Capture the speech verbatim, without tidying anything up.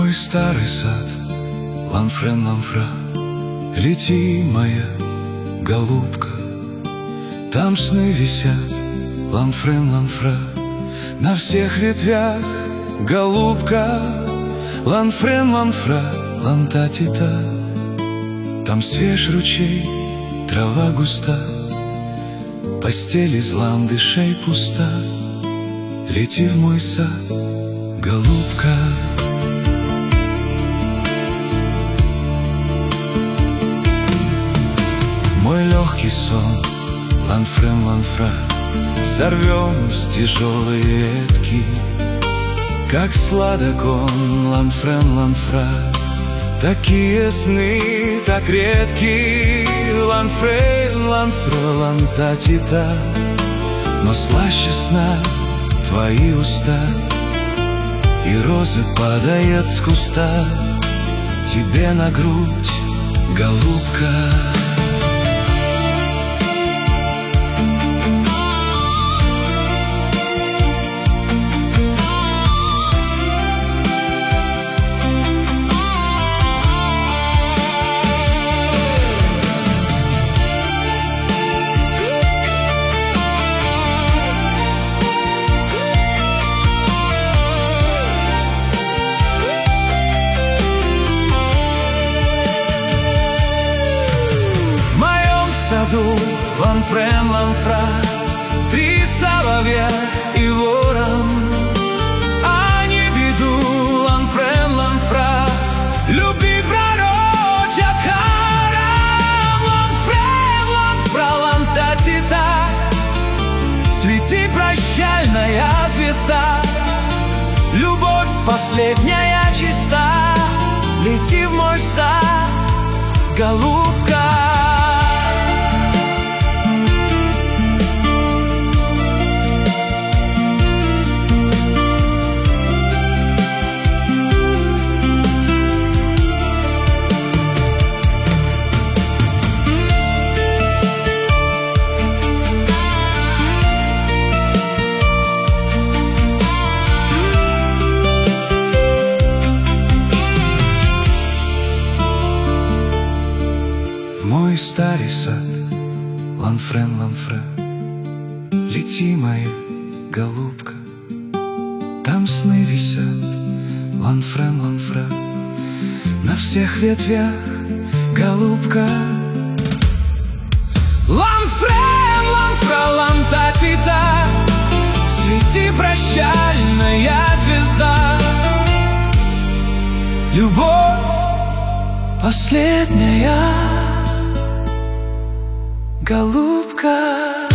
мой старый сад, ланфрен, ланфра, лети, моя голубка. Там сны висят, ланфрен, ланфра, на всех ветвях, голубка. Ланфрен, ланфра, лантатита, там свеж ручей, трава густа, постель из ландышей пуста. Лети в мой сад, голубка. Мой легкий сон, ланфрен, ланфра, сорвем с тяжелой ветки. Как сладок он, ланфрен, ланфра, такие сны, так редки. Ланфрен, ланфра, лантатита, но слаще сна твои уста, и розы падают с куста тебе на грудь, голубка. Ланфрен, ланфра, три соловья и ворон, а не беду, ланфрен, ланфра, любви пророчат хором. Ланфрен, ланфра, лантатита, свети, прощальная звезда, любовь последняя чиста. Лети в мой сад, голубка. Мой старый сад, ланфрен, ланфра, лети, моя голубка. Там сны висят, ланфрен, ланфра, на всех ветвях, голубка. Ланфрен, ланфра, лантатита, свети, прощальная звезда, любовь последняя, голубка.